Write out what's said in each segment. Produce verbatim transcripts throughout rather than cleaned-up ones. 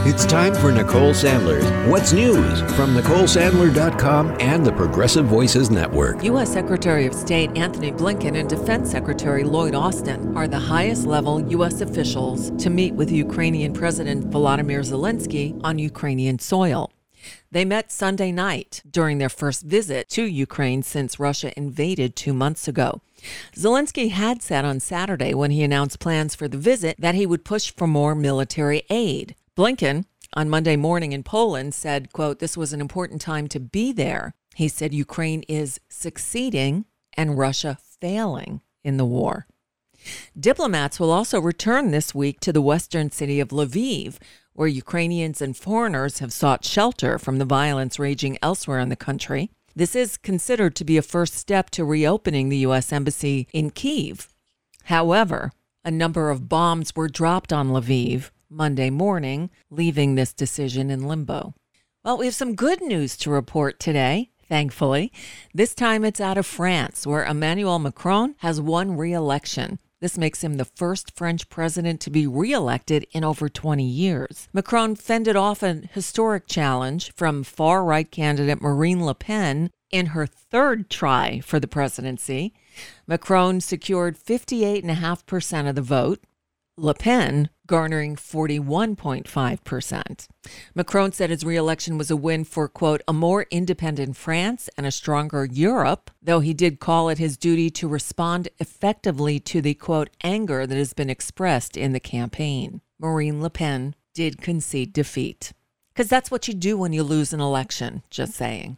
It's time for Nicole Sandler's What's News from Nicole Sandler dot com and the Progressive Voices Network. U S. Secretary of State Antony Blinken and Defense Secretary Lloyd Austin are the highest-level U S officials to meet with Ukrainian President Volodymyr Zelensky on Ukrainian soil. They met Sunday night during their first visit to Ukraine since Russia invaded two months ago. Zelensky had said on Saturday, when he announced plans for the visit, that he would push for more military aid. Blinken, on Monday morning in Poland, said, quote, "This was an important time to be there." He said Ukraine is succeeding and Russia failing in the war. Diplomats will also return this week to the western city of Lviv, where Ukrainians and foreigners have sought shelter from the violence raging elsewhere in the country. This is considered to be a first step to reopening the U S embassy in Kyiv. However, a number of bombs were dropped on Lviv Monday morning, leaving this decision in limbo. Well, we have some good news to report today, thankfully. This time it's out of France, where Emmanuel Macron has won re-election. This makes him the first French president to be re-elected in over twenty years. Macron fended off a historic challenge from far-right candidate Marine Le Pen in her third try for the presidency. Macron secured fifty-eight point five percent of the vote, Le Pen garnering forty-one point five percent. Macron said his re-election was a win for, quote, a more independent France and a stronger Europe, though he did call it his duty to respond effectively to the, quote, anger that has been expressed in the campaign. Marine Le Pen did concede defeat. Because that's what you do when you lose an election, just saying.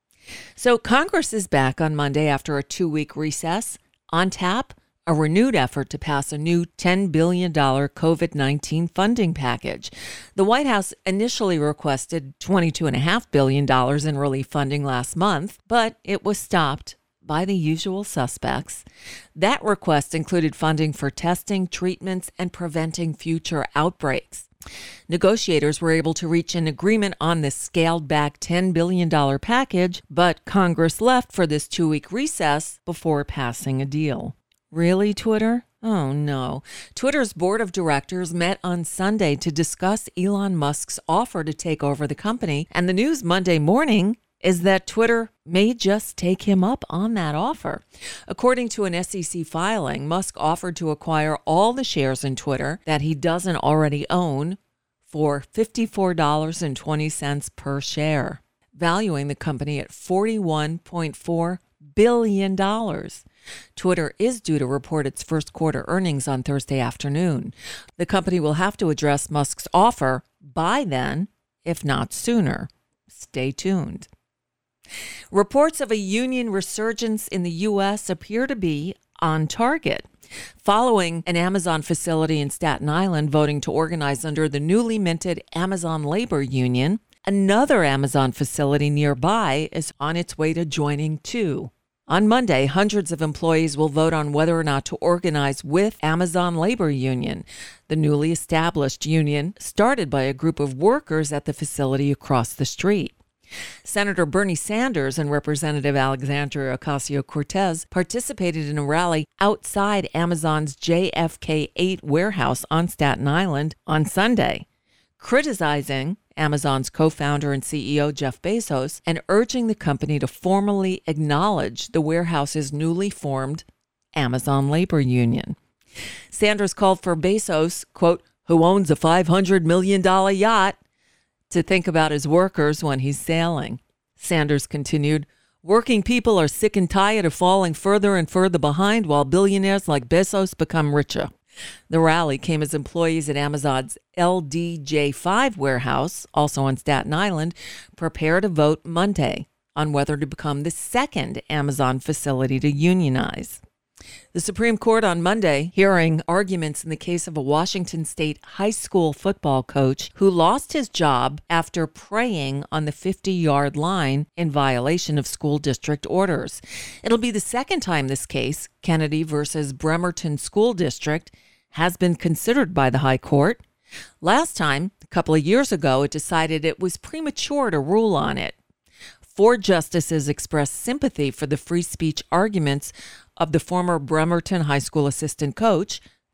So Congress is back on Monday after a two-week recess. On tap, a renewed effort to pass a new ten billion dollars COVID nineteen funding package. The White House initially requested twenty-two point five billion dollars in relief funding last month, but it was stopped by the usual suspects. That request included funding for testing, treatments, and preventing future outbreaks. Negotiators were able to reach an agreement on this scaled-back ten billion dollars package, but Congress left for this two-week recess before passing a deal. Really, Twitter? Oh, no. Twitter's board of directors met on Sunday to discuss Elon Musk's offer to take over the company, and the news Monday morning is that Twitter may just take him up on that offer. According to an S E C filing, Musk offered to acquire all the shares in Twitter that he doesn't already own for fifty-four dollars and twenty cents per share, valuing the company at forty-one point four billion dollars. Twitter is due to report its first quarter earnings on Thursday afternoon. The company will have to address Musk's offer by then, if not sooner. Stay tuned. Reports of a union resurgence in the U S appear to be on target. Following an Amazon facility in Staten Island voting to organize under the newly minted Amazon Labor Union, another Amazon facility nearby is on its way to joining too. On Monday, hundreds of employees will vote on whether or not to organize with Amazon Labor Union, the newly established union started by a group of workers at the facility across the street. Senator Bernie Sanders and Representative Alexandria Ocasio-Cortez participated in a rally outside Amazon's J F K eight warehouse on Staten Island on Sunday, criticizing Amazon's co-founder and C E O Jeff Bezos and urging the company to formally acknowledge the warehouse's newly formed Amazon Labor Union. Sanders called for Bezos, quote, who owns a five hundred million dollars yacht, to think about his workers when he's sailing. Sanders continued, working people are sick and tired of falling further and further behind while billionaires like Bezos become richer. The rally came as employees at Amazon's L D J five warehouse, also on Staten Island, prepare to vote Monday on whether to become the second Amazon facility to unionize. The Supreme Court on Monday hearing arguments in the case of a Washington State high school football coach who lost his job after praying on the fifty-yard line in violation of school district orders. It'll be the second time this case, Kennedy versus Bremerton School District, has been considered by the High Court. Last time, a couple of years ago, it decided it was premature to rule on it. Four justices expressed sympathy for the free speech arguments of the former Bremerton High School assistant coach,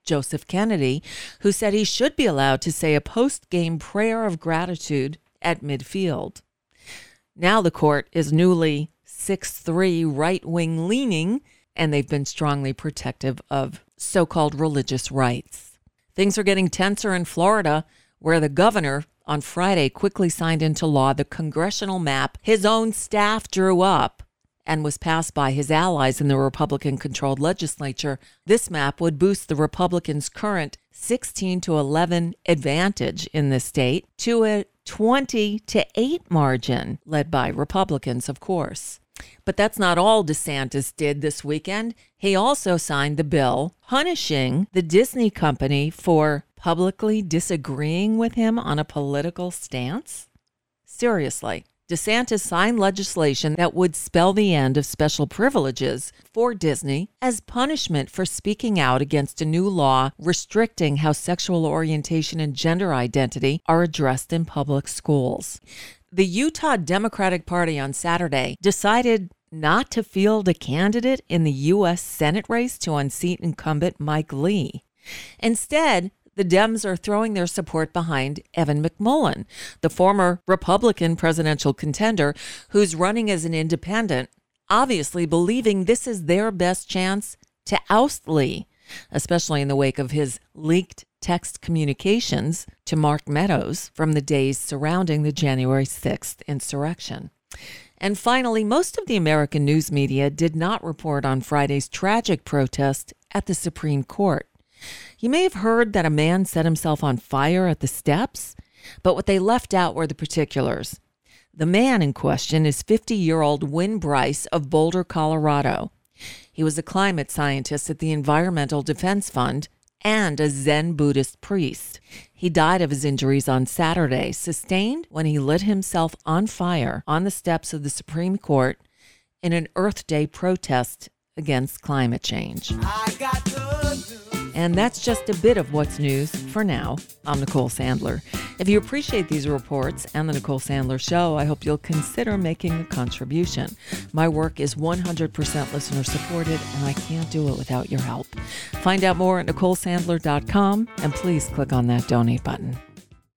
Joseph Kennedy, who said he should be allowed to say a post-game prayer of gratitude at midfield. Now the court is newly six three right-wing leaning, and they've been strongly protective of so-called religious rights. Things are getting tenser in Florida, where the governor on Friday quickly signed into law the congressional map his own staff drew up and was passed by his allies in the Republican-controlled legislature. This map would boost the Republicans' current sixteen to eleven advantage in the state to a twenty to eight margin, led by Republicans, of course. But that's not all DeSantis did this weekend. He also signed the bill punishing the Disney company for publicly disagreeing with him on a political stance. Seriously, DeSantis signed legislation that would spell the end of special privileges for Disney as punishment for speaking out against a new law restricting how sexual orientation and gender identity are addressed in public schools. The Utah Democratic Party on Saturday decided not to field a candidate in the U S Senate race to unseat incumbent Mike Lee. Instead, the Dems are throwing their support behind Evan McMullin, the former Republican presidential contender who's running as an independent, obviously believing this is their best chance to oust Lee, especially in the wake of his leaked text communications to Mark Meadows from the days surrounding the January sixth insurrection. And finally, most of the American news media did not report on Friday's tragic protest at the Supreme Court. You may have heard that a man set himself on fire at the steps, but what they left out were the particulars. The man in question is fifty-year-old Win Bryce of Boulder, Colorado. He was a climate scientist at the Environmental Defense Fund and a Zen Buddhist priest. He died of his injuries on Saturday, sustained when he lit himself on fire on the steps of the Supreme Court in an Earth Day protest against climate change. I got the news. And that's just a bit of what's news for now. I'm Nicole Sandler. If you appreciate these reports and the Nicole Sandler Show, I hope you'll consider making a contribution. My work is one hundred percent listener supported, and I can't do it without your help. Find out more at Nicole Sandler dot com, and please click on that donate button.